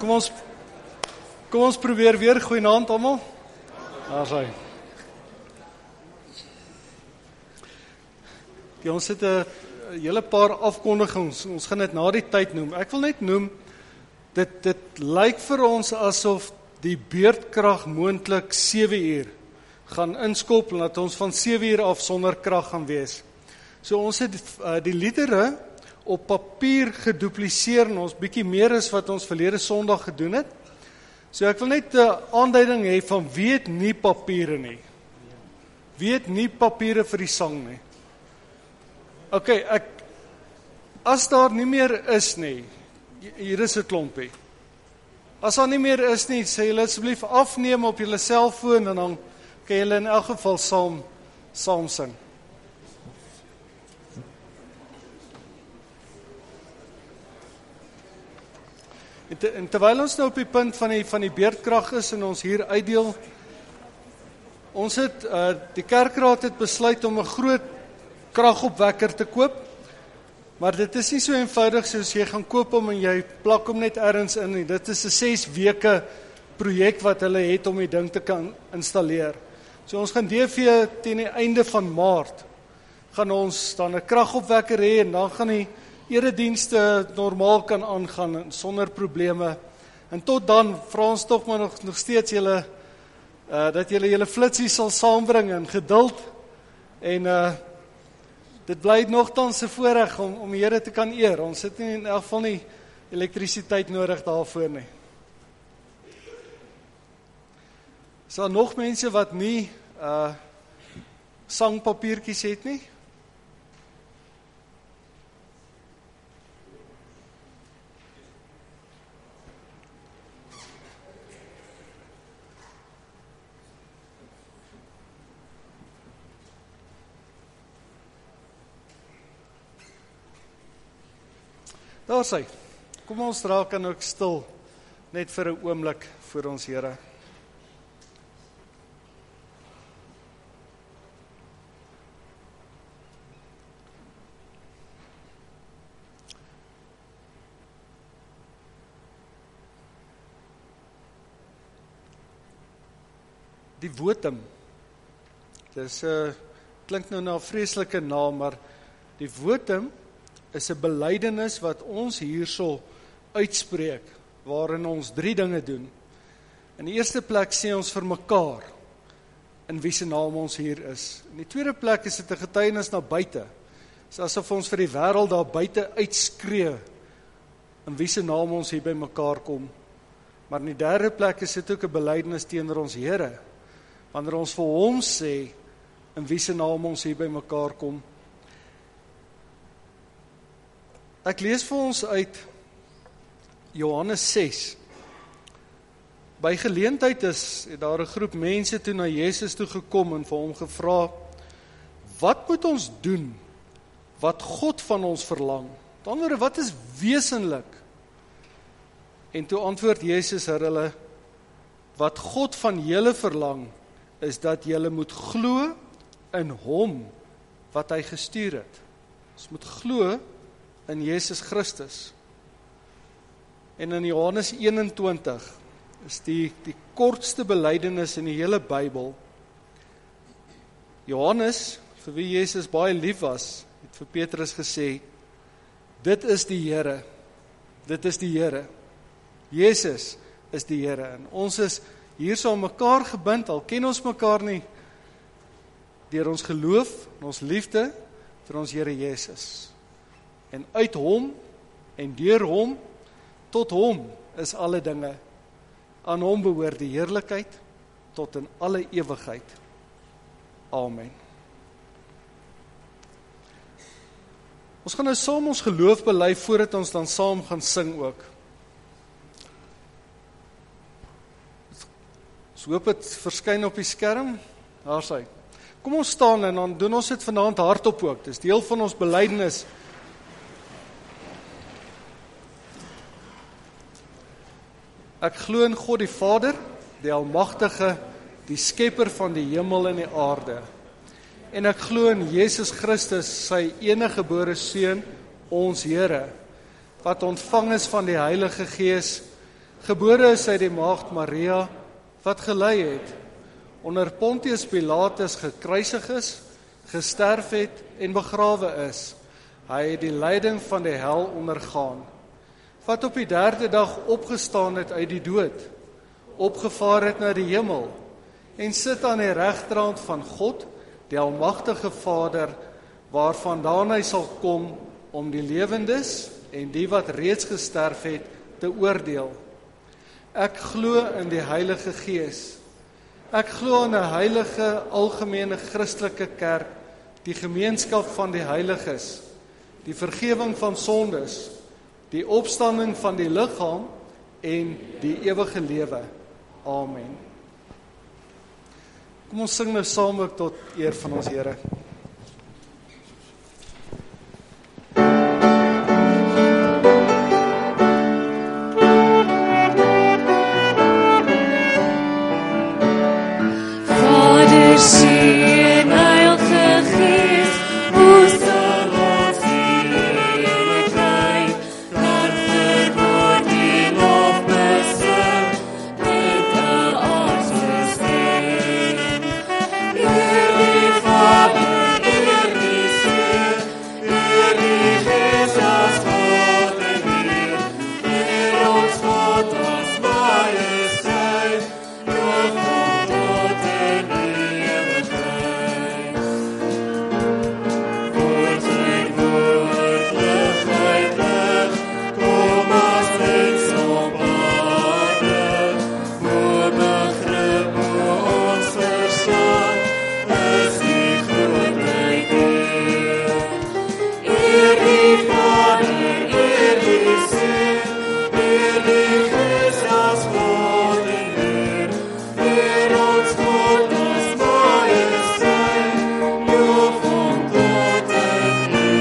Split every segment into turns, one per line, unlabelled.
Kom ons probeer weer. Goeienaand almal. Daar is hy. Ons het 'n hele paar afkondigings. Ons gaan dit na die tyd noem. Ek wil net noem, dit lyk vir ons asof die beurtkrag moontlik 7 uur gaan inskop, en dat ons van 7 uur af sonder krag gaan wees. So ons het die liedere op papier gedupliseer, en ons bietjie meer as wat ons verlede Sondag gedoen het. So ek wil net 'n aanduiding hê van wie het nie papiere nie. Wie het nie papiere vir die sang nie? OK, as daar nie meer is nie, hier is 'n klompie. As daar nie meer is nie, sê julle asseblief afneem op julle selfoon, en dan kan julle in elk geval saam sing. En terwyl ons nou op die punt van die beurtkrag is en ons hier uitdeel, ons het, die kerkraad het besluit om 'n groot kragopwekker te koop, maar dit is nie so eenvoudig soos jy gaan koop hom en jy plak hom net ergens in nie. Dit is 'n 6 weke projek wat hulle het om die ding te kan installeer. So ons gaan DV teen die einde van Maart, gaan ons dan 'n kragopwekker hê, en dan gaan die eredienste normaal kan aangaan sonder probleme. En tot dan vra ons tog maar nog steeds julle dat julle flitsie sal saambring en geduld, en dit bly nogtans 'n voorreg om die Here te kan eer. Ons het nie in elk geval nie elektrisiteit nodig daarvoor nie. Is daar nog mense wat nie sangpapiertjies het nie? Daar is hy. Kom ons raak dan ook stil, net vir 'n oomblik voor ons Here. Die wotum. Dis klink nou na 'n vreeslike naam, maar die wotum is 'n belydenis wat ons hierso uitspreek, waarin ons 3 dinge doen. In die eerste plek sê ons vir mekaar, in wie se naam ons hier is. In die tweede plek is dit 'n getuienis na buite. Dit is asof ons vir die wêreld daar buite uitskree, in wie se naam ons hier by mekaar kom. Maar in die derde plek is dit ook 'n belydenis teenoor ons Here, wanneer ons vir hom sê, in wie se naam ons hier by mekaar kom. Ek lees vir ons uit Johannes 6. By geleentheid het daar 'n groep mense toe na Jesus toe gekom en vir hom gevra, wat moet ons doen wat God van ons verlang? Met ander woorde, wat is wesenlik? En toe antwoord Jesus hulle, wat God van julle verlang, is dat julle moet glo in hom wat hy gestuur het. Ons moet glo in Jesus Christus. En in Johannes 21 is die kortste belydenis in die hele Bybel. Johannes, vir wie Jesus baie lief was, het vir Petrus gesê, dit is die Here. Dit is die Here. Jesus is die Here. En ons is hier so aan mekaar gebind, al ken ons mekaar nie, deur ons geloof en ons liefde vir ons Here Jesus. En uit hom en deur hom tot hom is alle dinge. Aan hom behoort die heerlikheid tot in alle ewigheid. Amen. Ons gaan nou saam ons geloof bely voordat ons dan saam gaan sing ook. Ons hoop dit verskyn op die skerm. Daar is hy. Kom ons staan en dan doen ons dit vanaand hardop ook. Dis deel van ons belydenis. Ek glo in God die Vader, die Almagtige, die skepper van die hemel en die aarde. En ek glo in Jesus Christus, sy enige gebore seun, ons Here, wat ontvang is van die Heilige Gees, Gebore is uit die maagd Maria, wat gelei het, onder Pontius Pilatus gekruisig is, gesterf het en begrawe is. Hy het die lyding van die hel ondergaan, wat op die 3de dag opgestaan het uit die dood, opgevaar het na die hemel, en sit aan die regterhand van God, die almagtige Vader, waarvandaan hy sal kom om die lewendes en die wat reeds gesterf het, te oordeel. Ek glo in die Heilige Gees. Ek glo in 'n heilige, algemene Christelike kerk, die gemeenskap van die heiliges, die vergifnis van sondes, die opstanding van die liggaam en die ewige lewe. Amen. Kom ons sing nou saam ook tot eer van ons Here.
Vader, Seun, Heilige Gees, hoe sal ons die eeuwigheid kan verwoord die lof besing met 'n aardse stem. Eer die Vader, eer die Seun, eer die Gees as God en Heer, eer ons God as Majesteit, loof hom tot in ewigheid. Voor zijn woord ligheid lig, kom as mens op aarde, voor begrip hoe ons verstand, is die grootheid deel. Eer die Vader, eer die Seun, eer die Gees as God en Heer, eer ons God as Majesteit, loof hom tot in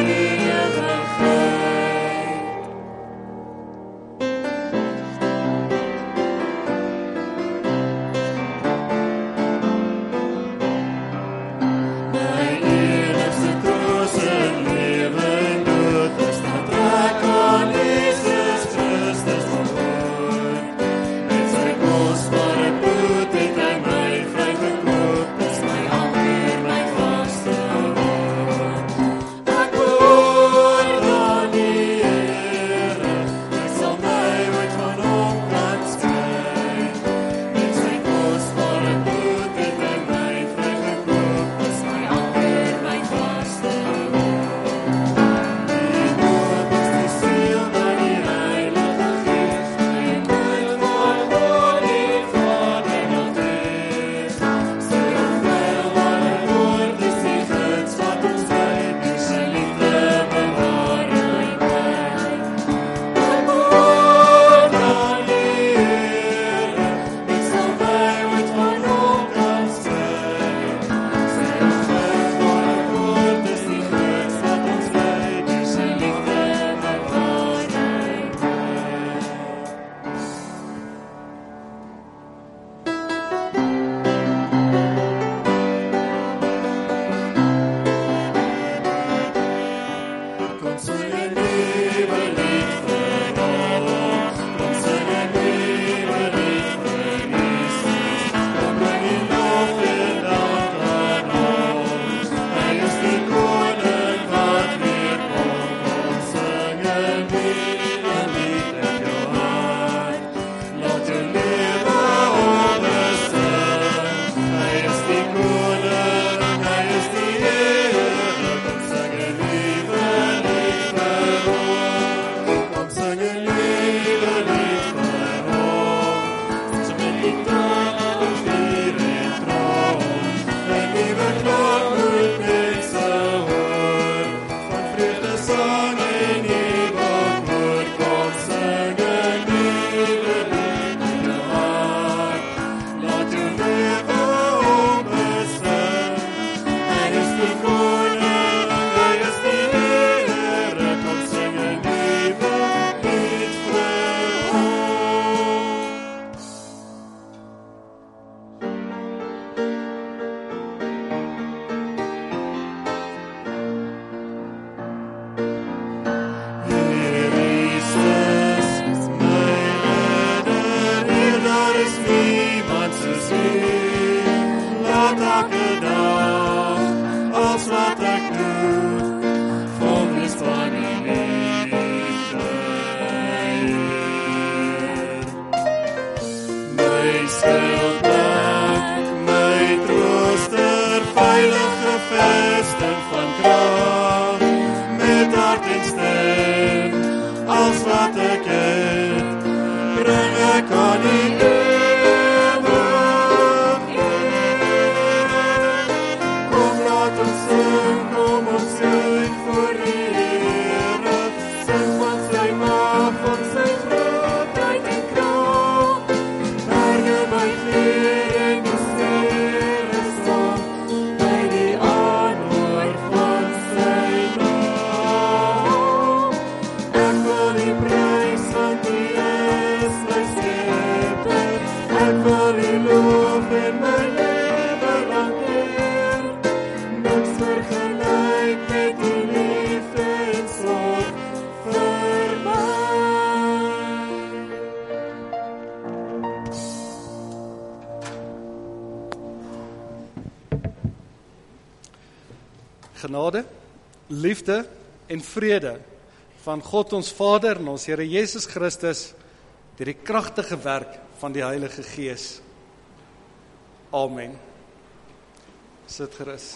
ewigheid. My enigste troos in lewe en dood is dat ek aan Jesus Christus behoort. Met sy kosbare bloed het hy my vrygekoop, is my anker, my vaste woord. Ek behoort aan die Here, ek sal my ooit van hom kan skei. Met sy kosbare bloed het hy my vrygekoop, is my anker, my vaste woord. Die dood is die siel van die Heilige Gees, die woord van God die Vader nog wees. Sy onfeil alle woord is die gids wat ons lei, deur sy liefde bewaar hy my. Ek behoort aan die Here, ek sal my ooit van hom kan skei. Sy onfeilbare woord is die gids wat ons lei, deur sy liefde bewaar hy my. Kom sing 'n nuwe lied vir hom, kom sing 'n nuwe lied vir Jesus, kom bring die lof en dank aan hom. Hy is die koning wat weer kom, kom sing 'n nuwe lied in jou hart. Laat jou lewe opbesing, hy is die koning, hy is die Here, kom sing 'n nuwe lied vir hom, kom sing 'n nuwe lied vir hom. So met gitaar en vier en trom, 'n nuwe klok moet mense hoor, van vreugde sang en jubelkoor, kom sing 'n nuwe lied in jou skuilplek, my trooster, veilige vesting van krag, met hart en stem, als wat ek het, bring ek aan die ewig eer. Kom laat ons sing, kom ons sing voor die Here, sing van sy mag, van sy grootheid en krag, berge by gleer en die sterre staan, by die aanhoor van sy naam. Ek wil die prys, want die is my skepper, ek wil die loof en my lewe lang eer, niks vergelyk met die liefde en sorg vir my.
Genade, liefde en vrede van God ons Vader en ons Here Jesus Christus deur die kragtige werk van die Heilige Gees. Amen. Sit gerus.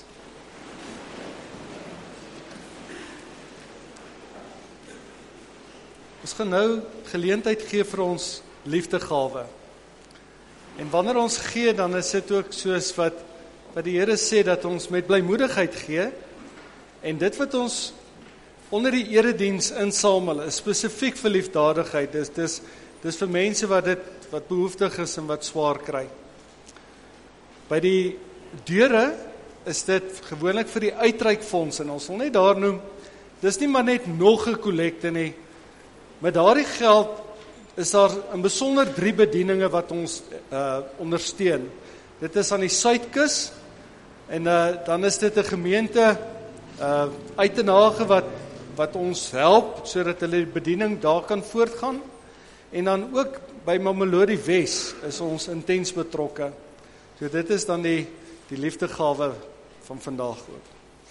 Ons gaan nou geleentheid gee vir ons liefdegawe. En wanneer ons gee, dan is dit ook soos wat die Here sê, dat ons met blymoedigheid gee. En dit wat ons onder die erediens insamel, is spesifiek vir liefdadigheid. Dis vir mense wat behoeftig is en wat swaar kry. By die deure is dit gewoonlik vir die uitreikfonds, en ons wil net daar noem, dis nie maar net nog 'n kollekte nie. Met daardie geld is daar in besonder 3 bedieninge wat ons ondersteun. Dit is aan die Suidkus, en dan is dit 'n gemeente uit Den Haag wat ons help, sodat hulle die bediening daar kan voortgaan. En dan ook by Mamelodi Wes is ons intens betrokke. So dit is dan die liefdegawe van vandag ook.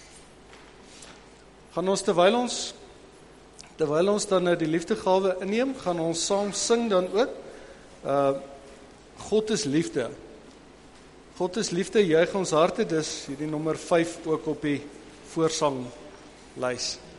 Gaan ons terwyl ons dan die liefdegawe inneem, gaan ons saam sing dan ook. God is liefde. God is liefde, juig ons harte, dis hierdie nommer 5 ook op die voorsanglys.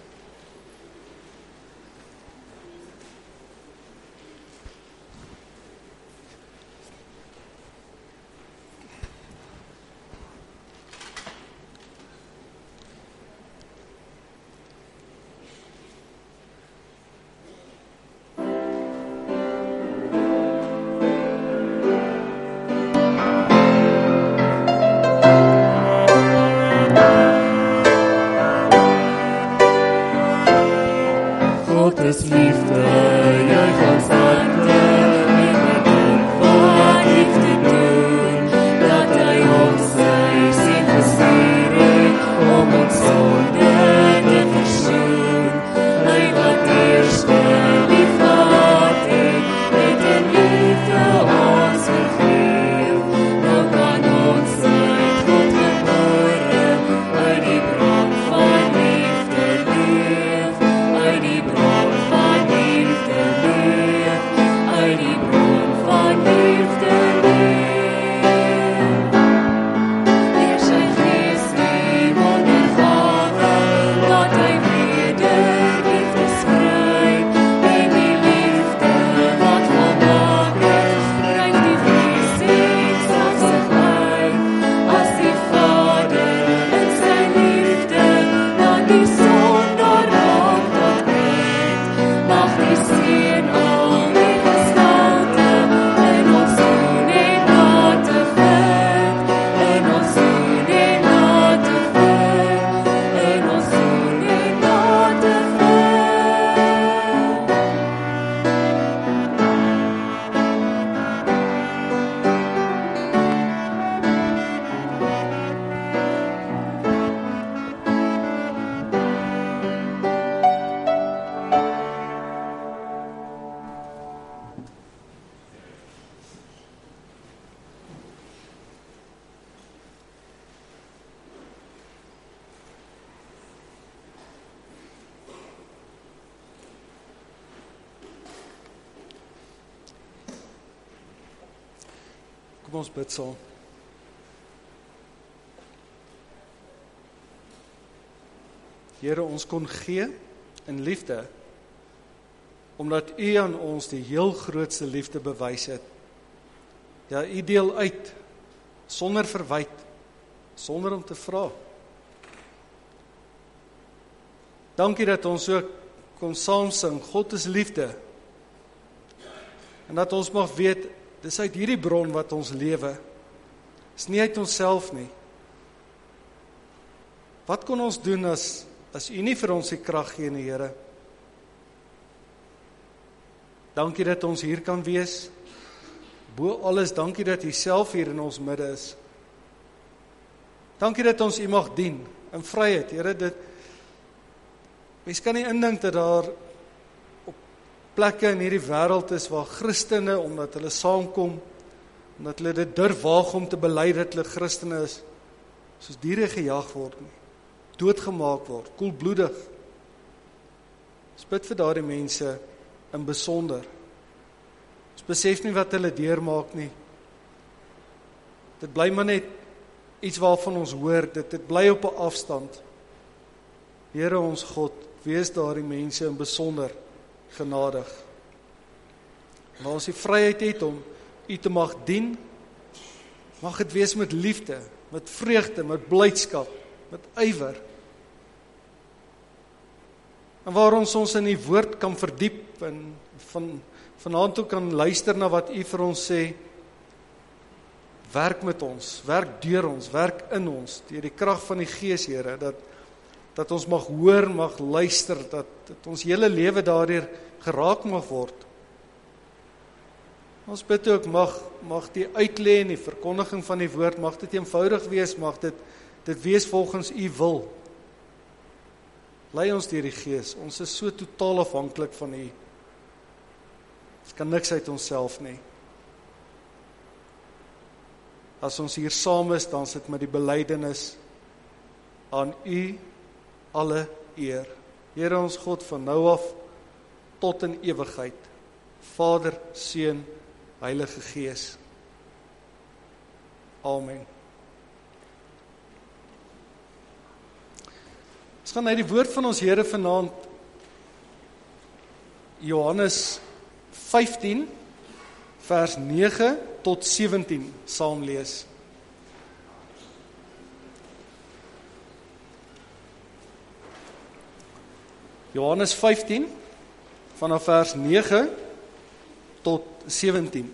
Kom ons bid saam. Here, ons kon gee in liefde, omdat U aan ons die heel grootste liefde bewys het. Ja, U deel uit, sonder verwyte, sonder om te vra. Dankie dat ons ook kon saam sing, God is liefde. En dat ons mag weet, dis uit hierdie bron wat ons lewe. Dis nie uit onsself nie. Wat kon ons doen as U nie vir ons die krag gee nie, Here? Dankie dat ons hier kan wees. Bo alles, dankie dat U self hier in ons midde is. Dankie dat ons U mag dien in vryheid, Here. Mens kan nie indink dat daar op plekke in hierdie wêreld is waar Christene, omdat hulle saamkom, omdat hulle dit durf waag om te bely dat hulle Christene is, soos diere gejag word nie, doodgemaak word, koelbloedig. Ons bid vir daardie mense in besonder. Ons besef nie wat hulle deurmaak nie. Dit bly maar net iets waarvan ons hoor, dit bly op 'n afstand. Here ons God, wees daardie mense in besonder genadig. Waar ons die vryheid het om U te mag dien, mag dit wees met liefde, met vreugde, met blydskap, met ywer. En waar ons in die woord kan verdiep en vanaand toe kan luister na wat U vir ons sê, werk met ons, werk deur ons, werk in ons, deur die krag van die Gees, Here, dat ons mag hoor, mag luister, dat ons hele lewe daardeur geraak mag word. Ons bid ook, mag die uitlê en die verkondiging van die woord, mag dit eenvoudig wees, mag dit wees volgens U wil. Lei ons deur die Gees, ons is so totaal afhanklik van U. Ons kan niks uit onsself nie. As ons hier saam is, dan sit met die belydenis aan U alle eer. Here ons God, van nou af tot in ewigheid. Vader, Seun, Heilige Gees. Amen. Ons gaan uit die woord van ons Here vanaand, Johannes 15, vers 9 tot 17, saam lees. Johannes 15, vanaf vers 9 tot 17.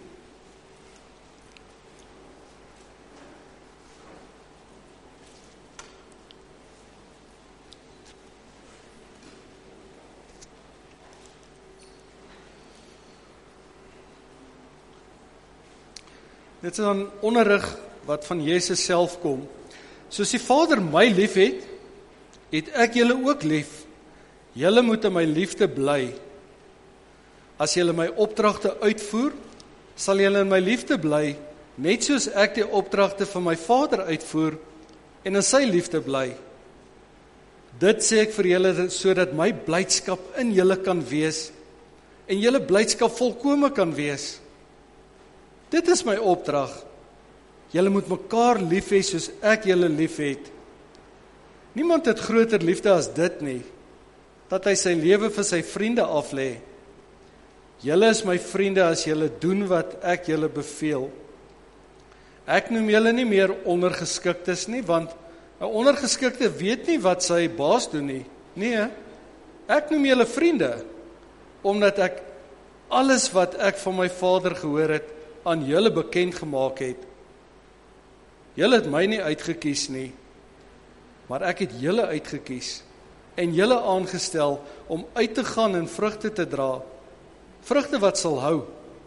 Dit is dan onderrig wat van Jesus self kom. Soos die Vader my lief het, het ek julle ook lief. Julle moet in my liefde bly. As julle my opdragte uitvoer, sal julle in my liefde bly, net soos ek die opdragte van my Vader uitvoer en in sy liefde bly. Dit sê ek vir julle sodat my blydskap in julle kan wees en julle blydskap volkome kan wees. Dit is my opdrag. Julle moet mekaar lief hê soos ek julle lief het. Niemand het groter liefde as dit nie, dat hy sy lewe vir sy vriende aflê. Julle is my vriende as julle doen wat ek julle beveel. Ek noem julle nie meer ondergeskiktes nie, want 'n ondergeskikte weet nie wat sy baas doen nie. Nee, ek noem julle vriende, omdat ek alles wat ek van my Vader gehoor het, aan julle bekend gemaak het. Julle het my nie uitgekies nie, maar ek het julle uitgekies en julle aangestel om uit te gaan en vrugte te dra, vrugte wat sal hou.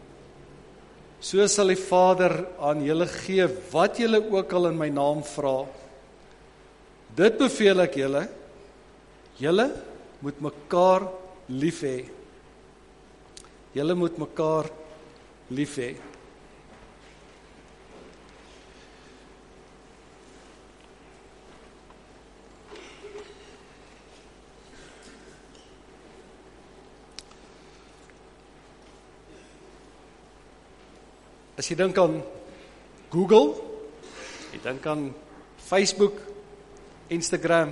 So sal die Vader aan julle gee wat julle ook al in my naam vra. Dit beveel ek julle, julle moet mekaar lief hê. Julle moet mekaar lief hê. As jy dink aan Google, jy dink aan Facebook, Instagram.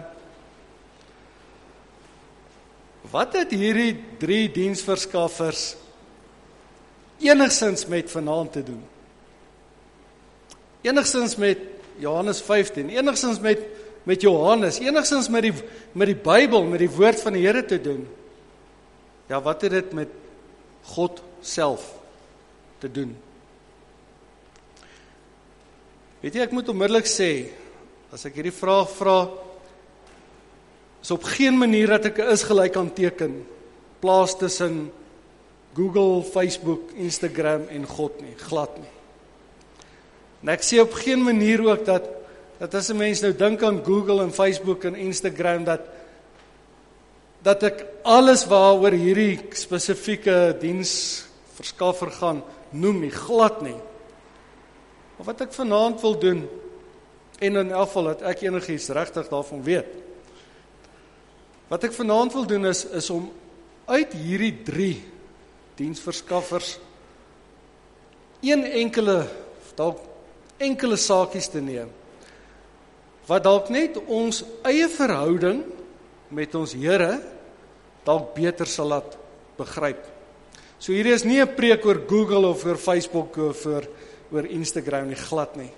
Wat het hierdie 3 diensverskaffers enigstens met vanaand te doen? Enigstens met Johannes 15, enigstens met Johannes, enigstens met die Bybel, met die woord van die Here te doen. Ja, wat het dit met God self te doen? Weet jy, ek moet onmiddellik sê, as ek hierdie vraag vra, is op geen manier dat ek 'n is-gelyk kan teken, plaas tussen Google, Facebook, Instagram en God nie, glad nie. En ek sê op geen manier ook dat as 'n mens nou dink aan Google en Facebook en Instagram, dat ek alles waaroor hierdie spesifieke diensverskaffer gaan noem nie, glad nie. Maar wat ek vanaand wil doen, en in elk geval dat ek enigiets regtig daarvan weet, wat ek vanaand wil doen is om uit hierdie 3 diensverskaffers enkele saakies te neem, wat dalk net ons eie verhouding met ons Here dalk beter sal laat begryp. So hierdie is nie 'n preek oor Google of oor Facebook of oor Instagram nie, glad nie.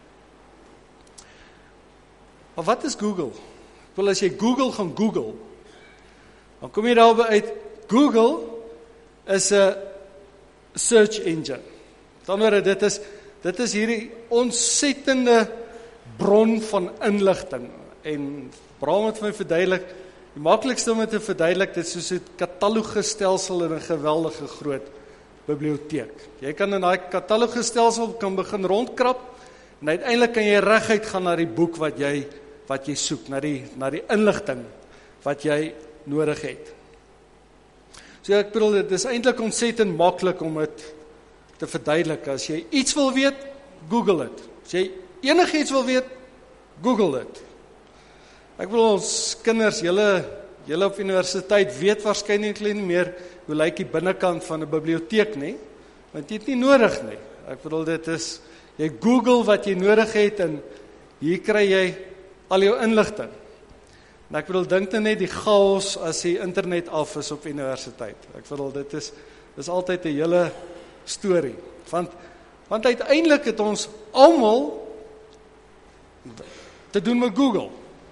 Maar wat is Google? Wel, as jy Google gaan Google, dan kom jy daarby uit, Google is 'n search engine. Dan word dit is hierdie ontsettende bron van inligting. En Bram het vir my verduidelik, die maklikste om dit te verduidelik, dit is soos 'n katalogestelsel in 'n geweldige groot biblioteek. Jy kan in daai katalogestelsel kan begin rondkrap, en uiteindelik kan jy reguit gaan na die boek wat jy soek, na die inligting wat jy nodig het. So ek bedoel, dit is eintlik ontsettend maklik om dit te verduidelik. As jy iets wil weet, Google dit. As jy enigiets wil weet, Google dit. Ek bedoel, ons kinders, julle op universiteit weet waarskynlik nie meer hoe lyk die binnekant van 'n biblioteek nie, want jy het nie nodig nie. Ek bedoel, dit is, jy Google wat jy nodig het en hier kry jy al jou inligting. En ek bedoel, dink net die chaos as die internet af is op universiteit. Ek bedoel, dit is altyd 'n hele storie. Want uiteindelik het ons almal te doen met Google.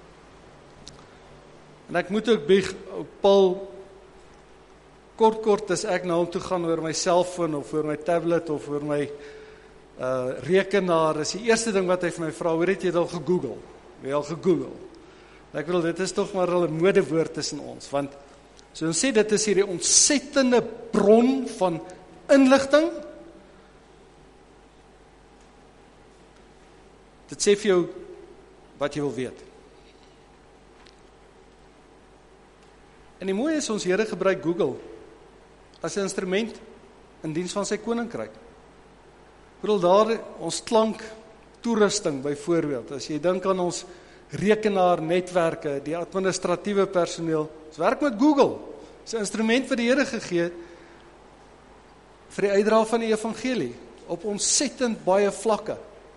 En ek moet ook bieg, Paul, kort as ek na hom toe gaan oor my selfoon of oor my tablet of oor my rekenaar, is die eerste ding wat hy vir my vra, hoe het jy dit al gegoogel? Jy al gegoogel? En ek bedoel, dit is tog maar al 'n modewoord tussen ons, want so ons sê, dit is hierdie ontsettende bron van inligting. Dit sê vir jou wat jy wil weet. En die mooie is, ons Here gebruik Google as 'n instrument in diens van sy koninkryk. Ek bedoel, daar ons klank toerusting byvoorbeeld, as jy dink aan ons rekenaarnetwerke, die administratiewe personeel, ons werk met Google. Dit is 'n instrument wat die Here gegee het vir die uitdra van die evangelie op ontsettend baie vlakke.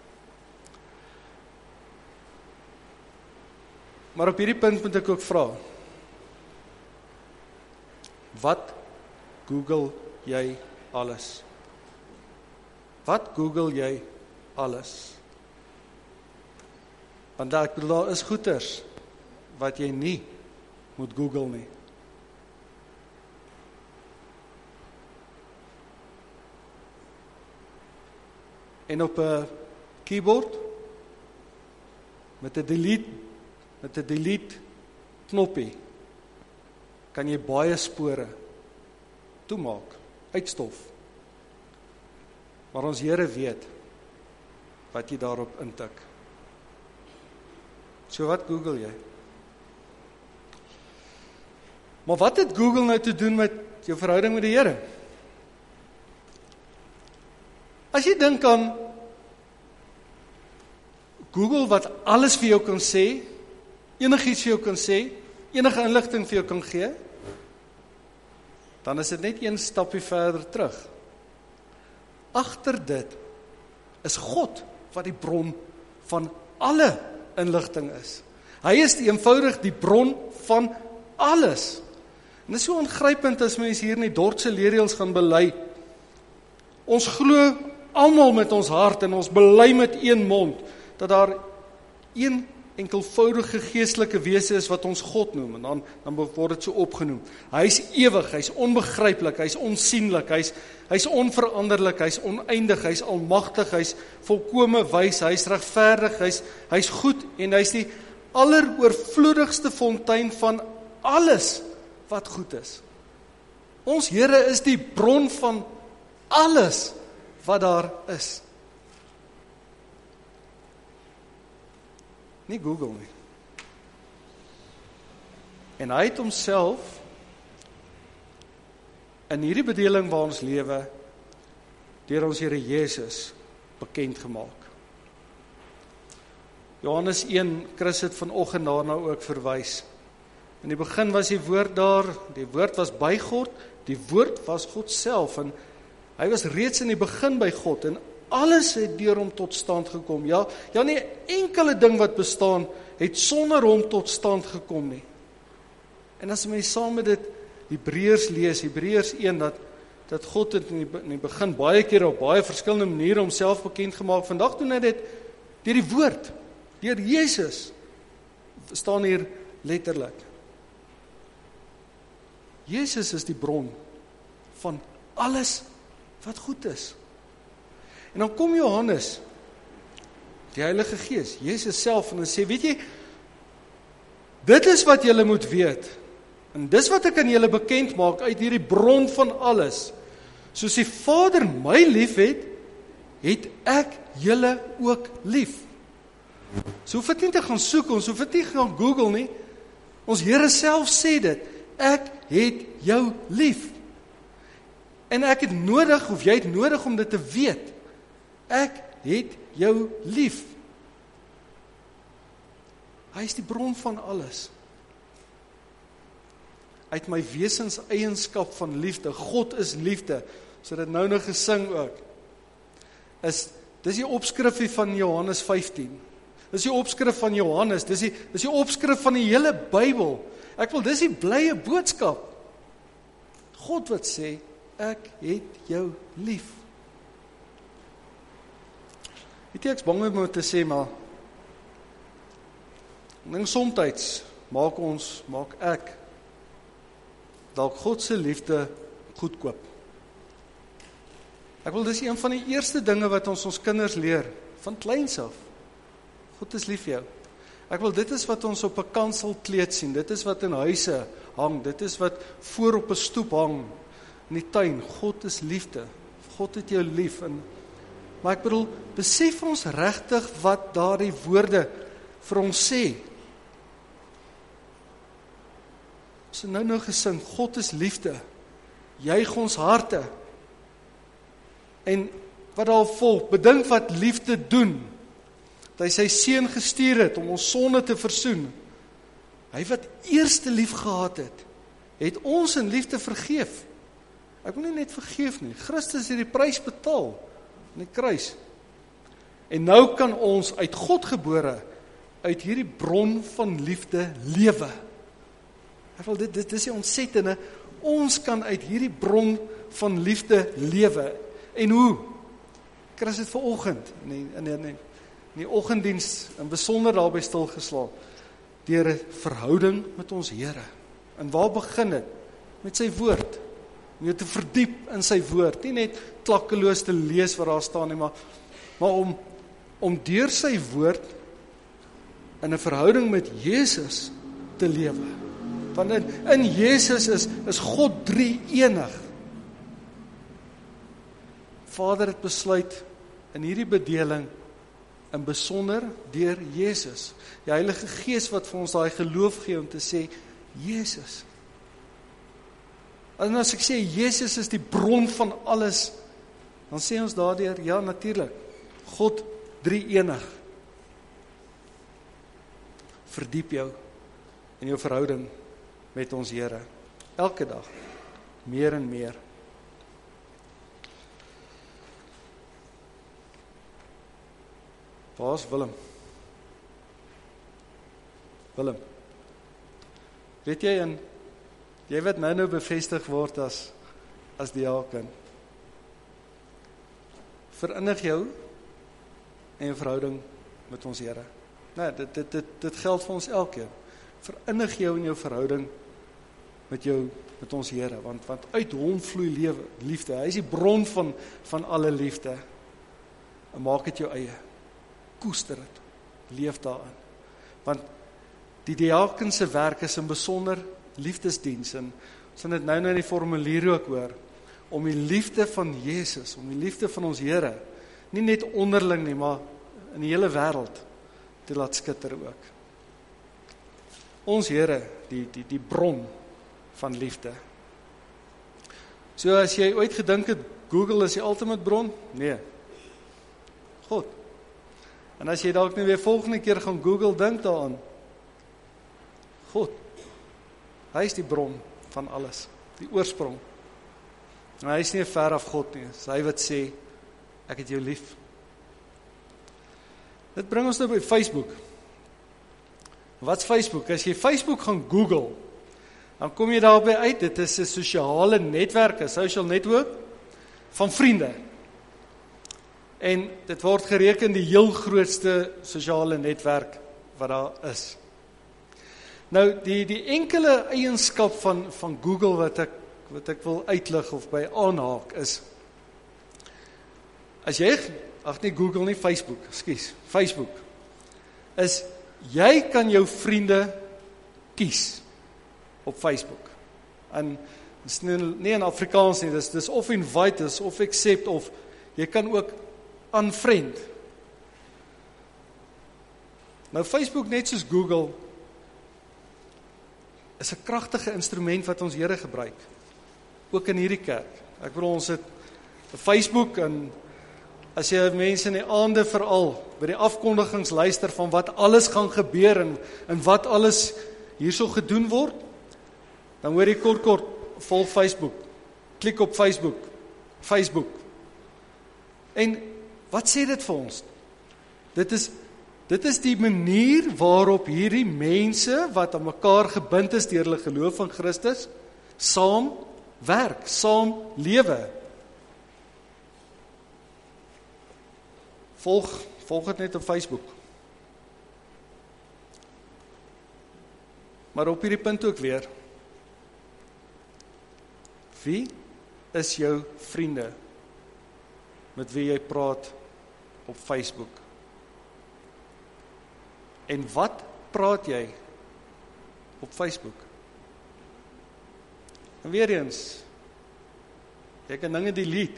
Maar op hierdie punt moet ek ook vra, wat Google jy alles? Wat Google jy alles? Want ek bedoel, daar is goeters wat jy nie moet Google nie. En op 'n keyboard met 'n delete knoppie kan jy baie spore toemaak, uitstof. Maar ons Here weet wat jy daarop intik. So wat Google jy? Maar wat het Google nou te doen met jou verhouding met die Here? As jy dink aan Google wat alles vir jou kan sê, enigiets vir jou kan sê, enige inligting vir jou kan gee, dan is dit net een stapie verder terug. Agter dit is God wat die bron van alle inligting is. Hy is eenvoudig die bron van alles. En dit is so aangrypend as mens hier in die Dordtse leerreëls gaan bely. Ons glo almal met ons hart en ons bely met een mond dat daar een enkelvoudige geestelike wese is wat ons God noem, en dan word dit so opgenoem. Hy is ewig, hy is onbegryplik, hy is onsienlik, hy is onveranderlik, hy is oneindig, hy is almagtig, hy is volkome wys, hy is regverdig, hy is goed, en hy is die alleroorvloedigste fontein van alles wat goed is. Ons Here is die bron van alles wat daar is. Nie Google nie. En hy het homself in hierdie bedeling waar ons lewe deur ons Here Jesus bekend gemaak. Johannes 1, Chris het vanoggend daarna ook verwys. In die begin was die woord daar, die woord was by God, die woord was God self, en hy was reeds in die begin by God, en alles het deur hom tot stand gekom. Ja, nie enkele ding wat bestaan, het sonder hom tot stand gekom nie. En as jy saam met dit Hebreërs lees, Hebreërs 1, dat God het in die begin baie keer op baie verskillende maniere homself bekend gemaak. Vandag doen hy dit deur die woord, deur Jesus, staan hier letterlik. Jesus is die bron van alles wat goed is. En dan kom Johannes, die Heilige Gees, Jesus self, en hy sê, weet jy, dit is wat julle moet weet, en dis wat ek aan julle bekend maak, uit hierdie bron van alles. Soos die Vader my lief het, het ek julle ook lief. So hoef dit nie te gaan soek, ons hoef dit nie gaan Google nie, ons Here self sê dit, ek het jou lief. En ek het nodig, of jy het nodig om dit te weet, ek het jou lief. Hy is die bron van alles. Uit my wesens eienskap van liefde, God is liefde, so dit nou gesing ook, dis die opskrifie van Johannes 15, dis die opskrif van Johannes, dis die opskrif van die hele Bybel, dis die blye boodskap, God wat sê, ek het jou lief. Weet jy, ek is bang om te sê, maar soms maak ek dalk God se liefde goedkoop. Dis een van die eerste dinge wat ons kinders leer, van kleins af. God is lief vir jou. Dit is wat ons op 'n kanselkleed sien, dit is wat in huise hang, dit is wat voor op 'n stoep hang, in die tuin. God is liefde, God het jou lief, maar ek bedoel, besef ons regtig wat daardie woorde vir ons sê. Ons het nou gesing, God is liefde, juig ons harte. En wat daar volg, bedink wat liefde doen, dat hy sy seun gestuur het om ons sonde te versoen. Hy wat eerste lief gehad het ons in liefde vergeef. Ek wil nie net vergeef nie, Christus het die prys betaal in die kruis. En nou kan ons uit God gebore, uit hierdie bron van liefde lewe. Dit is die ontsettende, ons kan uit hierdie bron van liefde lewe. En hoe? Chris het vanoggend in die oggenddiens in besonder daarby stilgeslaan, deur 'n verhouding met ons Here. En waar begin dit? Met sy woord. Om jou te verdiep in sy woord, nie net klakkeloos te lees wat daar staan nie, maar om deur sy woord in 'n verhouding met Jesus te lewe. Want in Jesus is God drie-enig. Vader het besluit in hierdie bedeling, in besonder deur Jesus, die Heilige Gees wat vir ons daai geloof gee om te sê, Jesus. En as ek sê, Jesus is die bron van alles, dan sê ons daardeur, ja natuurlik, God drie-enig. Verdiep jou in jou verhouding met ons Here, elke dag, meer en meer. Waar is Willem? Willem. Weet jy wat nou bevestig word as diaken. Verinnig jou en jou verhouding met ons Here. Nee, dit geld vir ons elkeen. Verinnig jou en jou verhouding met ons Here, want uit hom vloei liefde. Hy is die bron van alle liefde. En maak dit jou eie. Koester dit. Leef daarin. Want die diakense werk is 'n besonder liefdesdiens, en ons het dit nou in die formulier ook hoor, om die liefde van Jesus, om die liefde van ons Here, nie net onderling nie, maar in die hele wêreld te laat skitter ook. Ons Here, die bron van liefde. So as jy ooit gedink het, Google is die ultimate bron? Nee. God. En as jy dalk nou weer volgende keer gaan Google, dink daaraan. God. Hy is die bron van alles, die oorsprong. En hy is nie ver af God nie, dis hy wat sê, ek het jou lief. Dit bring ons nou by Facebook. Wat's Facebook? As jy Facebook gaan Google, dan kom jy daarby uit, dit is 'n sosiale netwerk, 'n social network, van vriende. En dit word gereken die heel grootste sosiale netwerk wat daar is. Nou, die enkele eienskap van Google wat ek wil uitlig of by aanhaak is, as jy, nie Google nie, Facebook, is, jy kan jou vriende kies op Facebook. En dis nie in Afrikaans nie, dis of invite, dis of accept, of jy kan ook unfriend. Nou Facebook, net soos Google, is 'n kragtige instrument wat ons Here gebruik, ook in hierdie kerk. Ek bedoel, ons het Facebook, en as jy mense in die aande veral by die afkondigings luister van wat alles gaan gebeur en wat alles hierso gedoen word, dan hoor jy kort, volg Facebook, klik op Facebook. En wat sê dit vir ons? Dit is die manier waarop hierdie mense wat aan mekaar gebind is deur hulle geloof in Christus, saam werk, saam lewe. Volg dit net op Facebook. Maar op hierdie punt ook weer, wie is jou vriende met wie jy praat op Facebook? En wat praat jy op Facebook? En weer eens, jy kan dinge delete.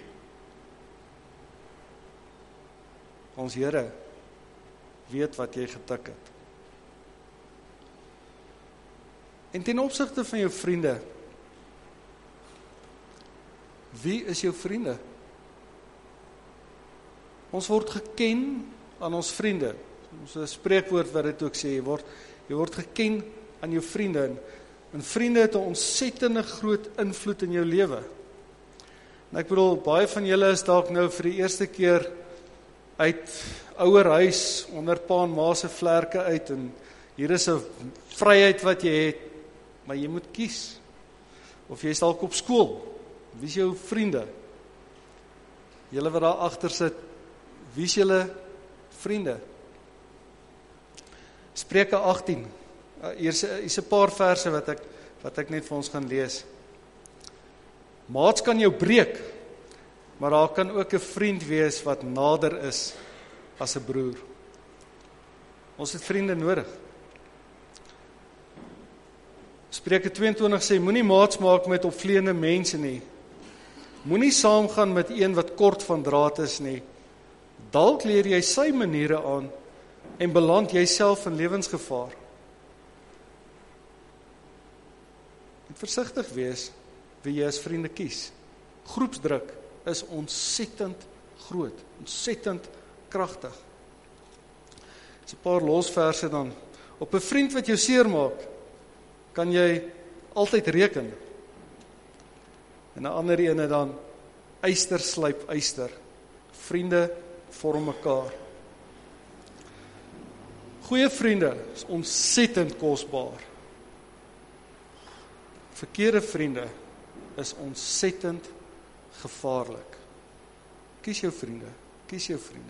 Ons Here weet wat jy getik het. En ten opsigte van jou vriende, wie is jou vriende? Ons word geken aan ons vriende. Ons 'n spreekwoord wat dit ook sê, jy word geken aan jou vriende, en vriende het 'n ontsettende groot invloed in jou lewe. En ek bedoel, baie van julle is dalk nou vir die eerste keer uit ouer huis, onder pa en ma se vlerke uit, en hier is 'n vryheid wat jy het, maar jy moet kies. Of jy is dalk op skool, wie is jou vriende? Julle wat daar agter sit, wie is julle vriende? Spreuke 18, hier is 'n paar verse wat ek net vir ons gaan lees. Maats kan jou breek, maar daar kan ook 'n vriend wees wat nader is as 'n broer. Ons het vriende nodig. Spreuke 22 sê, moenie maats maak met opvleende mense nie. Moenie saamgaan met een wat kort van draad is nie. Dalk leer jy sy maniere aan en beland jouself in lewensgevaar. Moet versigtig wees wie jy as vriende kies. Groepsdruk is ontsettend groot, ontsettend kragtig. Dis 'n paar losverse dan. Op 'n vriend wat jou seermaak, kan jy altyd reken. En 'n ander ene dan, yster slyp yster. Vriende vorm mekaar. Goeie vriende is ontsettend kosbaar. Verkeerde vriende is ontsettend gevaarlik. Kies jou vriende, kies jou vriende.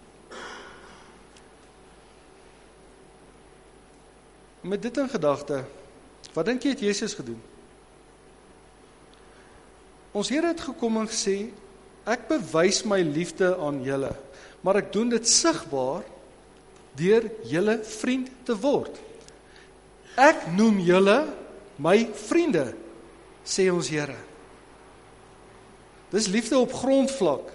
Met dit in gedagte, wat dink jy het Jesus gedoen? Ons Here het gekom en gesê, ek bewys my liefde aan julle, maar ek doen dit sigbaar deur julle vriend te word. Ek noem julle my vriende, sê ons Here. Dis liefde op grondvlak.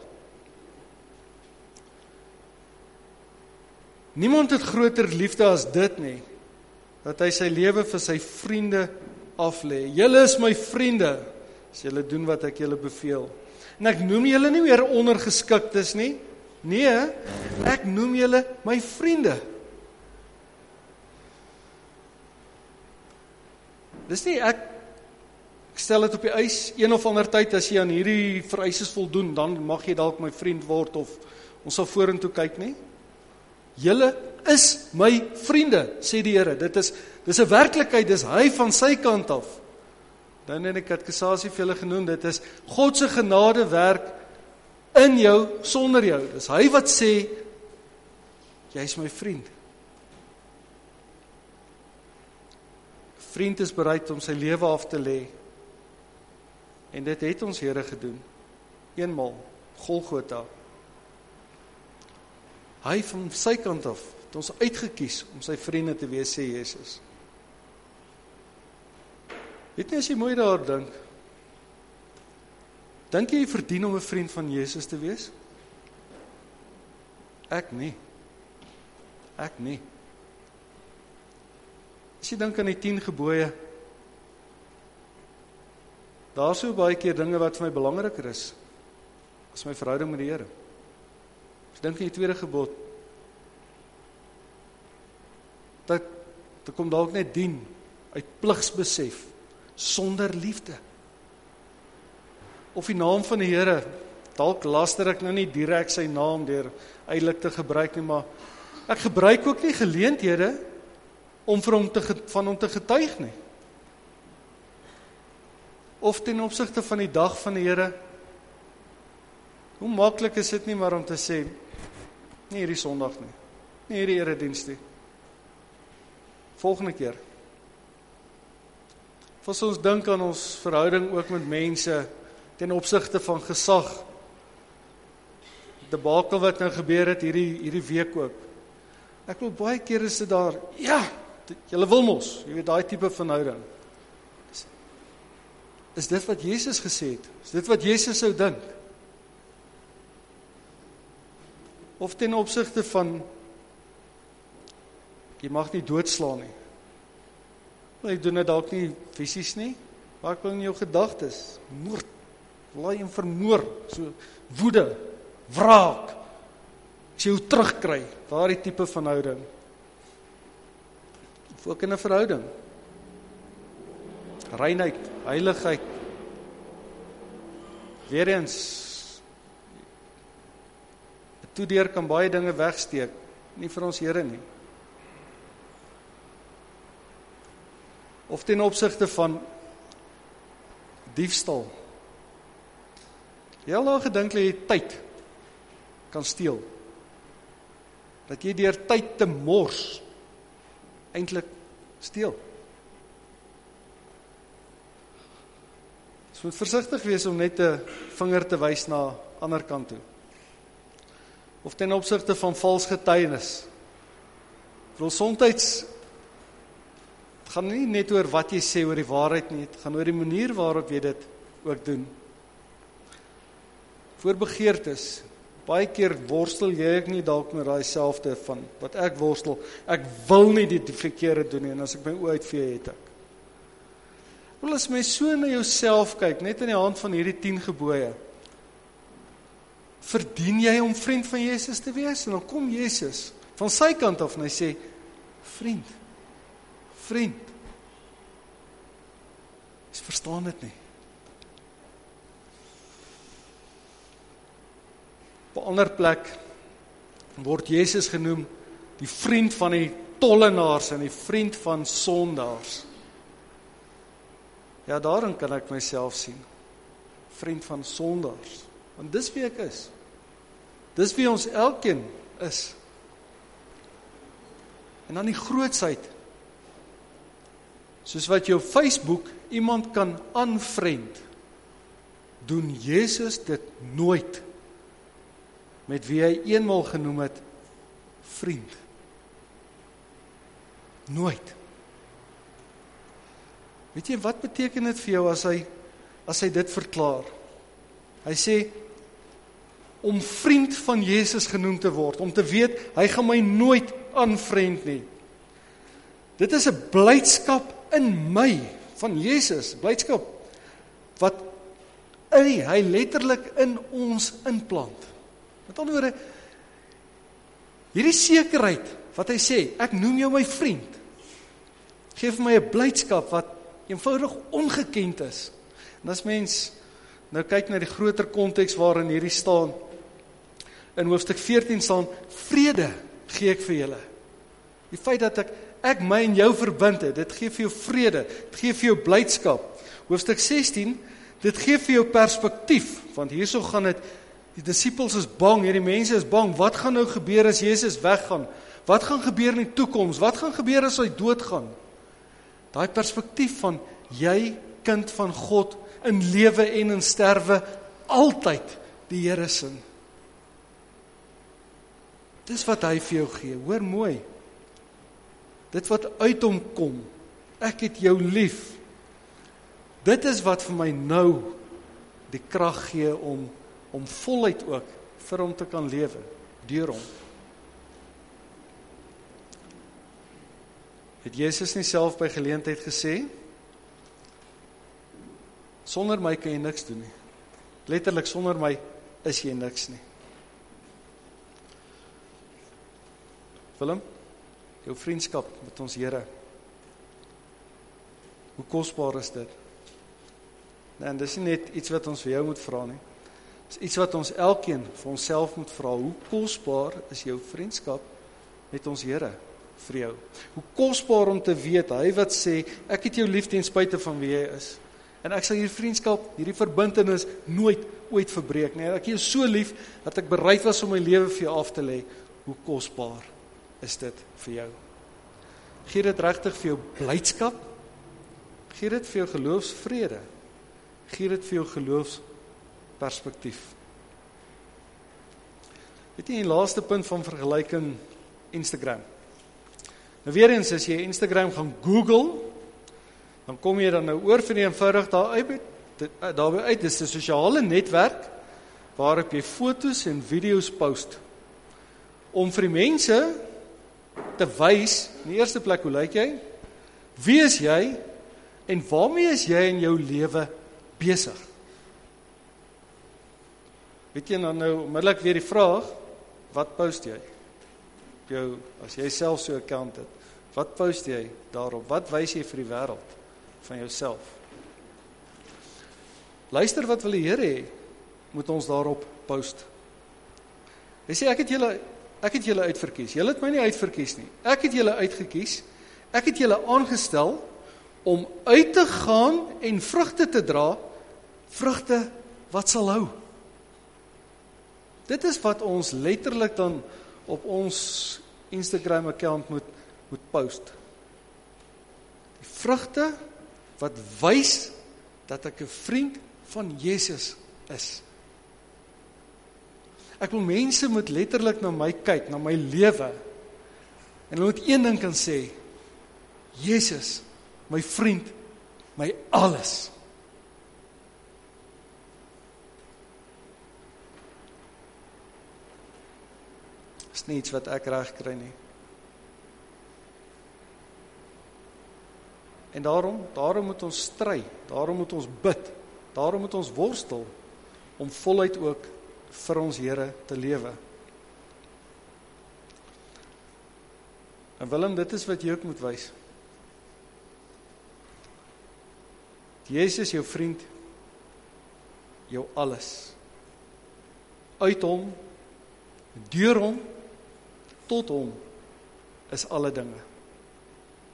Niemand het groter liefde as dit nie, dat hy sy lewe vir sy vriende aflê. Julle is my vriende, as julle doen wat ek julle beveel. En ek noem julle nie meer ondergeskiktes nie. Nee, ek noem julle my vriende. Dis nie ek stel dit op die eis, een of ander tyd as jy aan hierdie vereistes voldoen, dan mag jy dalk my vriend word of ons sal vorentoe kyk nie. Julle is my vriende, sê die Here. Dis 'n werklikheid, dis hy van sy kant af. Dan het ek katekisasie vir julle genoem, dit is God se genade werk in jou, sonder jou. Dis hy wat sê, jy is my vriend. Vriend is bereid om sy lewe af te lê. En dit het ons Here gedoen. Eenmaal, Golgotha. Hy van sy kant af het ons uitgekies om sy vriende te wees, sê Jesus. Weet nie as jy mooi daar dink, dink jy verdien om 'n vriend van Jesus te wees? Ek nie. Ek nie. As jy dink aan die 10 gebooie, daar so baie keer dinge wat vir my belangriker is, as my verhouding met die Here. As dink aan die tweede gebod, dat kom dalk net dien, uit pligsbesef, sonder liefde. Of die naam van die Here, dalk laster ek nou nie direk sy naam deur eintlik te gebruik nie, maar ek gebruik ook nie geleenthede om vir hom van hom te getuig nie. Of ten opsigte van die dag van die Here, hoe maklik is dit nie maar om te sê, nie hierdie Sondag nie, nie hierdie erediens nie. Volgende keer. As ons dink aan ons verhouding ook met mense, ten opsigte van gesag, debakel wat nou gebeur het hierdie week ook. Ek wil baie keer is dit daar, ja, julle wil mos, jy weet daai tipe van houding. Is dit wat Jesus gesê het? Is dit wat Jesus sou dink? Of ten opsigte van, jy mag nie doodslaan nie. Jy doen dit dalk nie fisies nie, maar ek wil in jou gedagtes, moord, laai en vermoor, so woede, wraak, as jy jou terugkry, daardie tipe van houding. Of ook in 'n verhouding. Reinheid, heiligheid. Weer eens, 'n toedeur kan baie dinge wegsteek, nie vir ons Here nie. Of ten opsigte van diefstal. Jy al daar gedink dat jy tyd kan steel? Dat jy deur tyd te mors eintlik steel? Ons moet versigtig wees om net 'n vinger te wys na ander kant toe. Of ten opsigte van vals getuienis. Vir soms het gaan nie net oor wat jy sê oor die waarheid nie, het gaan oor die manier waarop jy dit ook doen. Voorbegeertes. Baie keer worstel jy ek nie dalk met daai selfde van wat ek worstel. Ek wil nie die verkeerde doen nie, en as ek my oë uitvee het ek. Wel, as my so na jouself kyk, net in die hand van hierdie 10 gebooie, verdien jy om vriend van Jesus te wees? En dan kom Jesus van sy kant af en hy sê, vriend, jy verstaan dit nie. Op 'n ander plek word Jesus genoem die vriend van die tollenaars en die vriend van sondaars. Ja, daarin kan ek myself sien. Vriend van sondaars. Want dis wie ek is. Dis wie ons elkeen is. En dan die grootsheid. Soos wat jou Facebook iemand kan unfriend, doen Jesus dit nooit met wie hy eenmaal genoem het vriend. Nooit. Weet jy, wat beteken dit vir jou as hy dit verklaar? Hy sê, om vriend van Jesus genoem te word, om te weet, hy gaan my nooit unfriend nie. Dit is 'n blydskap in my, van Jesus, blydskap, wat hy letterlik in ons inplant. Met ander woorde, hierdie sekerheid, wat hy sê, ek noem jou my vriend, geef my 'n blydskap wat eenvoudig ongekend is. En as mens nou kyk na die groter konteks waarin hierdie staan, in hoofstuk 14 staan, vrede gee ek vir julle. Die feit dat ek my en jou verbind het, dit gee vir jou vrede, dit gee vir jou blydskap. Hoofstuk 16, dit gee vir jou perspektief, want hierso gaan dit, die disippels is bang, hierdie mense is bang, wat gaan nou gebeur as Jesus weggaan? Wat gaan gebeur in die toekoms? Wat gaan gebeur as hy doodgaan? Daai perspektief van jy, kind van God, in lewe en in sterwe, altyd die Here se. Dis wat hy vir jou gee, hoor mooi. Dit wat uit hom kom, ek het jou lief. Dit is wat vir my nou die krag gee om voluit ook vir hom te kan lewe, deur hom. Het Jesus nie self by geleentheid gesê, sonder my kan jy niks doen nie. Letterlik, sonder my is jy niks nie. Willem, jou vriendskap met ons Here, hoe kosbaar is dit? En dis nie net iets wat ons vir jou moet vra nie. Dis iets wat ons elkeen vir onsself moet vra. Hoe kosbaar is jou vriendskap met ons Here vir jou? Hoe kosbaar om te weet, hy wat sê, ek het jou lief ten spyte van wie jy is. En ek sal hierdie vriendskap, hierdie verbintenis nooit ooit verbreek nie. Ek het jou so lief, dat ek bereid was om my lewe vir jou af te lê. Hoe kosbaar is dit vir jou? Gee dit regtig vir jou blydskap? Gee dit vir jou geloofsvrede? Gee dit vir jou geloofsperspektief? Weet jy, die laaste punt van vergelyking, Instagram. Nou weer eens, as jy Instagram gaan Google, dan kom jy dan nou oor vir die eenvoudig daarby uit. Dit is 'n sosiale netwerk, waarop jy foto's en video's post, om vir die mense te wys, in die eerste plek, hoe lyk jy? Wie is jy? En waarmee is jy in jou lewe besig? Weet jy, dan nou onmiddellik weer die vraag, wat post jy? As jy self so 'n account het, wat post jy daarop? Wat wys jy vir die wêreld van jouself? Luister wat wil die Here hê, moet ons daarop post. Hy sê, ek het julle uitverkies. Julle het my nie uitverkies nie. Ek het julle uitgekies. Ek het julle aangestel om uit te gaan en vrugte te dra, vrugte wat sal hou. Dit is wat ons letterlik dan op ons Instagram account moet post. Die vrugte wat wys dat ek 'n vriend van Jesus is. Ek wil mense moet letterlik na my kyk, na my lewe, en hulle moet een ding kan sê, Jesus, my vriend, my alles. Is nie iets wat ek reg kry nie. En daarom moet ons stry, daarom moet ons bid, daarom moet ons worstel, om voluit ook vir ons Here te lewe. En Willem, dit is wat jy ook moet wys. Jesus, jou vriend, jou alles. Uit hom, deur hom, tot hom, is alle dinge.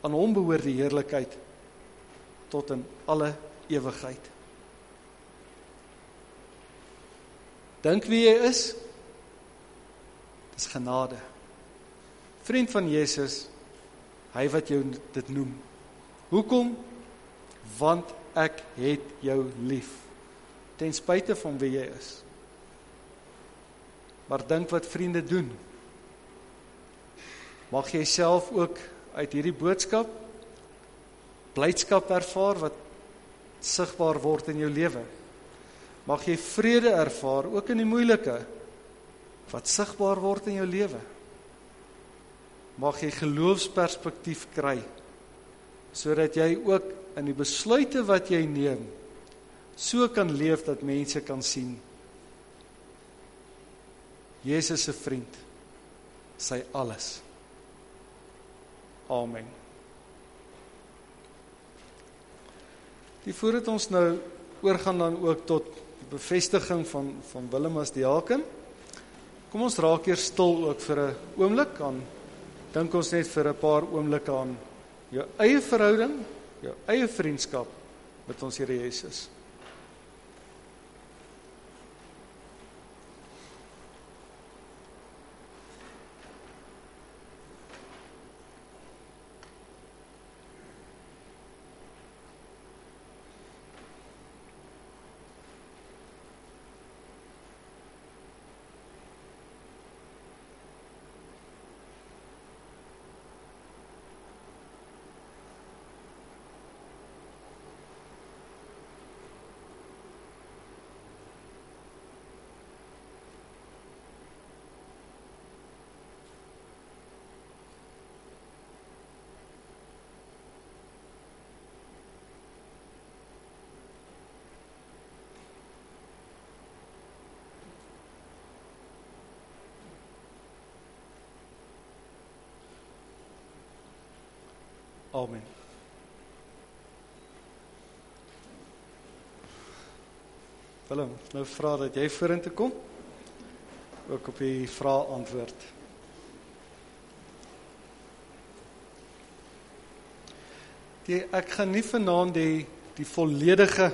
Aan hom behoort die heerlikheid tot in alle ewigheid. Dink wie jy is? Dis genade. Vriend van Jesus, hy wat jou dit noem. Hoekom? Want ek het jou lief. Ten spyte van wie jy is. Maar dink wat vriende doen. Mag jy self ook uit hierdie boodskap blydskap ervaar wat sigbaar word in jou lewe. Mag jy vrede ervaar, ook in die moeilike, wat sigbaar word in jou lewe. Mag jy geloofsperspektief kry, sodat jy ook in die besluite wat jy neem, so kan leef dat mense kan sien. Jesus se vriend, sy alles. Amen. Voordat ons nou oorgaan dan ook tot bevestiging van Willem as diaken, kom ons raak eers stil ook vir 'n oomblik aan, dink ons net vir 'n paar oomblikke aan jou eie verhouding, jou eie vriendskap met ons Here Jesus. Amen. Willem, nou vra dat jy vorentoe kom, ook op die vraag antwoord. Ek gaan nie vanaand die volledige,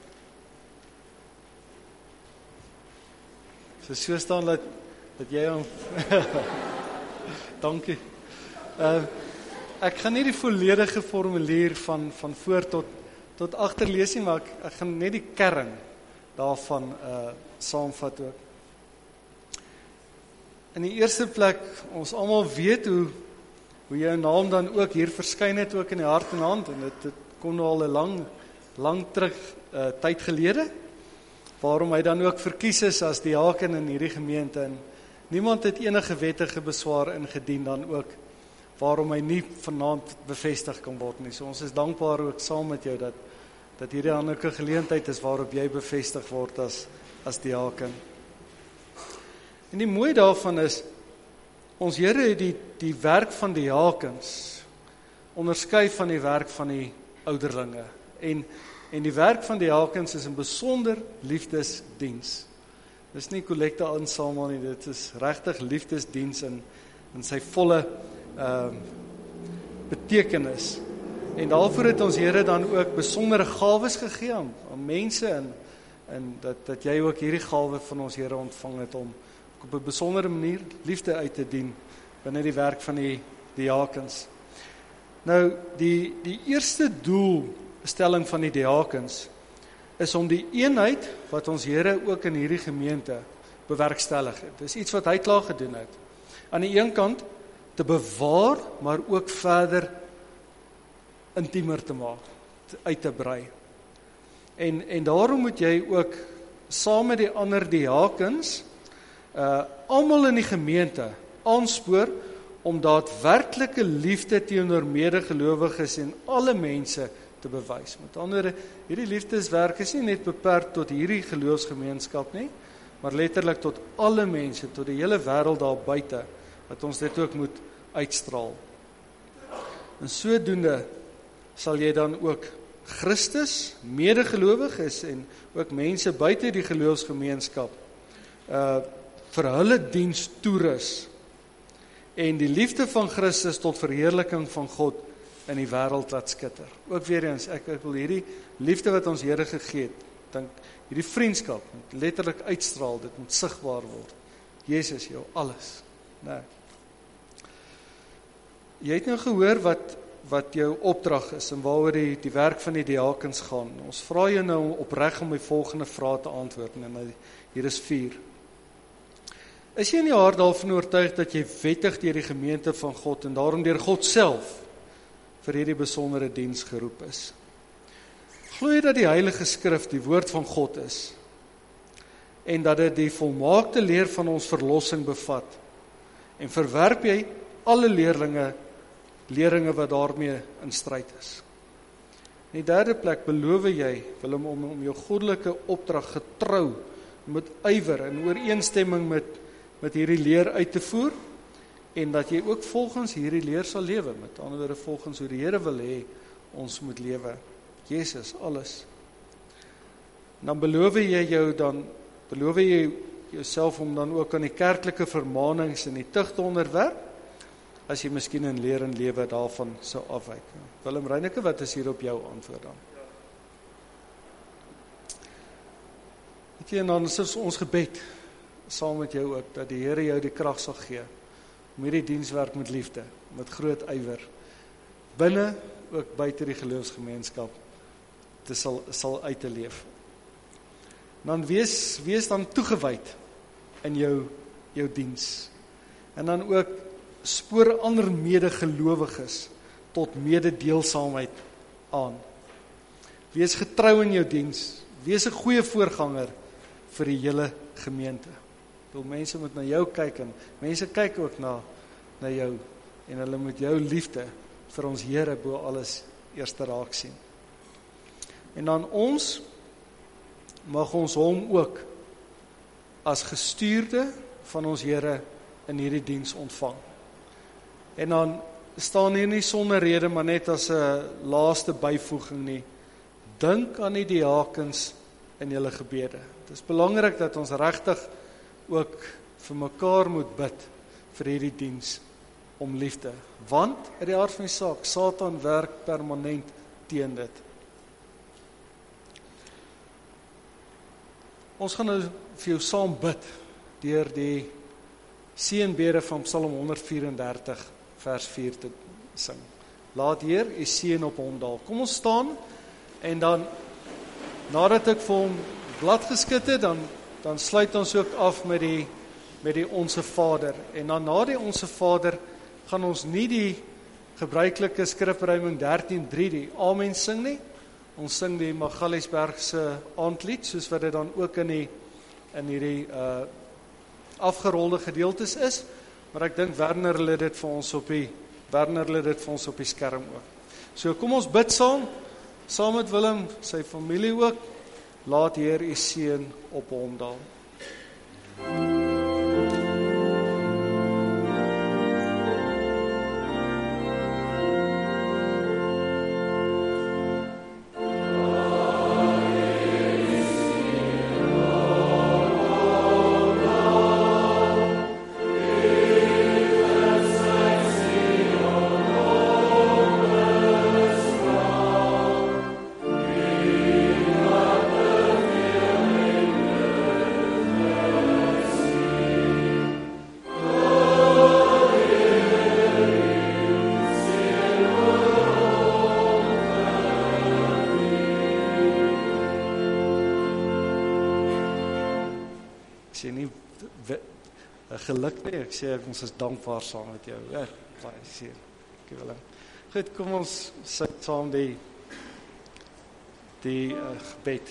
so staan dat jy aan, dankie, ek gaan nie die volledige formulier van voor tot agter lees nie, maar ek gaan net die kern daarvan saamvat ook. In die eerste plek, ons almal weet hoe jou naam dan ook hier verskyn het ook in die hart en hand, en dit kom nou al 'n lang terug tyd gelede, waarom hy dan ook verkies is as diaken in hierdie gemeente, en niemand het enige wettige beswaar ingedien dan ook, waarom hy nie vanaand bevestig kan word nie. So ons is dankbaar ook saam met jou dat hierdie dan ook 'n geleentheid is waarop jy bevestig word as diaken. En die mooi daarvan is, ons Here het die werk van diakens onderskei van die werk van die ouderlinge. En die werk van diakens is 'n besonder liefdesdiens. Dis nie kollekte insamel nie, dit is regtig liefdesdiens in sy volle betekenis. En daarvoor het ons Here dan ook besondere gawes gegee aan mense, en dat jy ook hierdie gawe van ons Here ontvang het om op 'n besondere manier liefde uit te dien binne die werk van die diakens. Nou, die eerste doelstelling van die diakens is om die eenheid wat ons Here ook in hierdie gemeente bewerkstellig het. Dis iets wat hy klaar gedoen het. Aan die een kant te bewaar, maar ook verder intiemer te maak, uit te brei. En daarom moet jy ook saam met die ander diakens almal in die gemeente aanspoor om daadwerklike liefde teenoor medegelowiges en alle mense te bewys. Met ander, hierdie liefdeswerk is nie net beperk tot hierdie geloofsgemeenskap nie, maar letterlik tot alle mense, tot die hele wêreld daar buite, dat ons dit ook moet uitstraal. En sodoende sal jy dan ook Christus, medegelowiges en ook mense buite die geloofsgemeenskap vir hulle diens toerus en die liefde van Christus tot verheerliking van God in die wêreld laat skitter. Ook weer eens, ek wil hierdie liefde wat ons Here gegee het, dink hierdie vriendskap moet letterlik uitstraal, dit moet sigbaar word. Jesus, jou alles. Nee. Jy het nou gehoor wat jou opdrag is en waaroor die werk van die diakens gaan. Ons vra jou nou opreg om die volgende vrae te antwoord en hier is 4. Is jy in jou hart daarvan oortuig dat jy wettig deur die gemeente van God en daarom deur God self vir hierdie besondere diens geroep is? Glo jy dat die Heilige Skrif die woord van God is en dat dit die volmaakte leer van ons verlossing bevat? En verwerp jy alle leringe wat daarmee in stryd is? In die derde plek, beloof jy Willem om jou goddelike opdrag getrou met ywer in ooreenstemming met hierdie leer uit te voer en dat jy ook volgens hierdie leer sal lewe, met ander woorde volgens hoe die Here wil hê ons moet lewe. Jesus, alles. En dan beloof jy jouself om dan ook aan die kerklike vermaanings en die tug te onderwerp, as jy miskien in leer en lewe daarvan sou afwyk. Willem Reineke, wat is hier op jou antwoord dan? Weet jy, en dan is ons gebed, saam met jou ook, dat die Here jou die krag sal gee, om hierdie dienswerk met liefde, met groot ywer, binne, ook buite die geloofsgemeenskap, te sal uit te leef. Dan wees dan toegewyd in jou diens. En dan ook spoor ander medegelowiges tot mededeelsaamheid aan. Wees getrou in jou diens. Wees 'n goeie voorganger vir die hele gemeente. Mense moet na jou kyk en mense kyk ook na jou en hulle moet jou liefde vir ons Here bo alles eerste raak sien. En dan mag ons hom ook as gestuurde van ons Here in hierdie diens ontvang. En dan staan hier nie sonder rede, maar net as 'n laaste byvoeging nie. Dink aan die diakens in julle gebede. Dit is belangrik dat ons regtig ook vir mekaar moet bid vir hierdie diens om liefde. Want uit die aard van die saak, Satan werk permanent teen dit. Ons gaan nou vir jou saam bid deur die seënbede van Psalm 134 vers 4 te sing. Laat Heer u seën op hom daal. Kom ons staan en dan nadat ek vir hom blad geskit het, dan sluit ons ook af met die Onse Vader. En dan na die Onse Vader gaan ons nie die gebruikelike skrifruiming 13:3 die Amen sing nie. Ons sing die Magaliesbergse aandlied, soos wat dit dan ook in hierdie afgerolde gedeeltes is. Maar ek dink Werner het dit vir ons op die skerm ook. So kom ons bid saam met Willem, sy familie ook. Laat Heer u seën op hom daal. Geluk nie, ek sê ons is dankbaar saam met jou. Ja, baie seën. Goed, kom ons sit saam die gebed.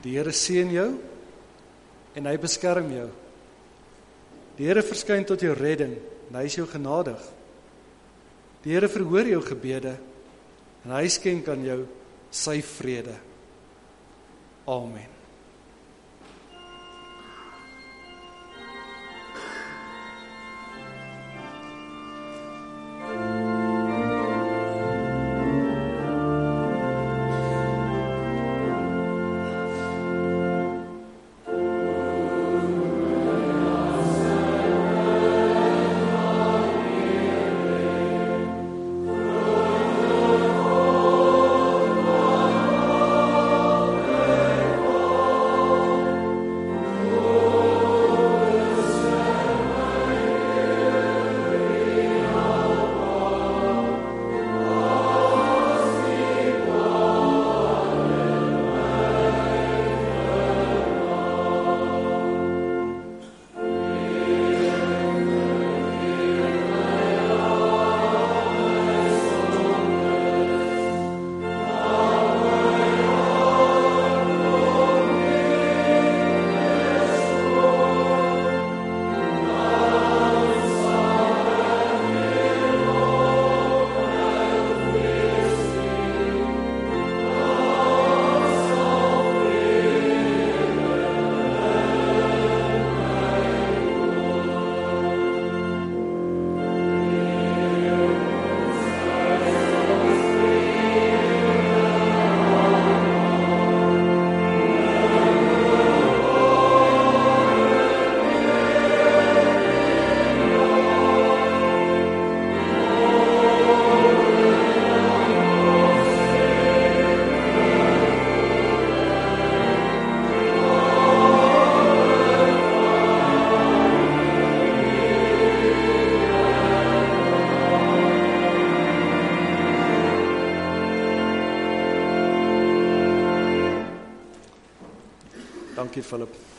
Die Here seën jou en hy beskerm jou. Die Here verskyn tot jou redding en hy is jou genadig. Die Here verhoor jou gebede en hy skenk aan jou sy vrede. Amen. Dankie Philip.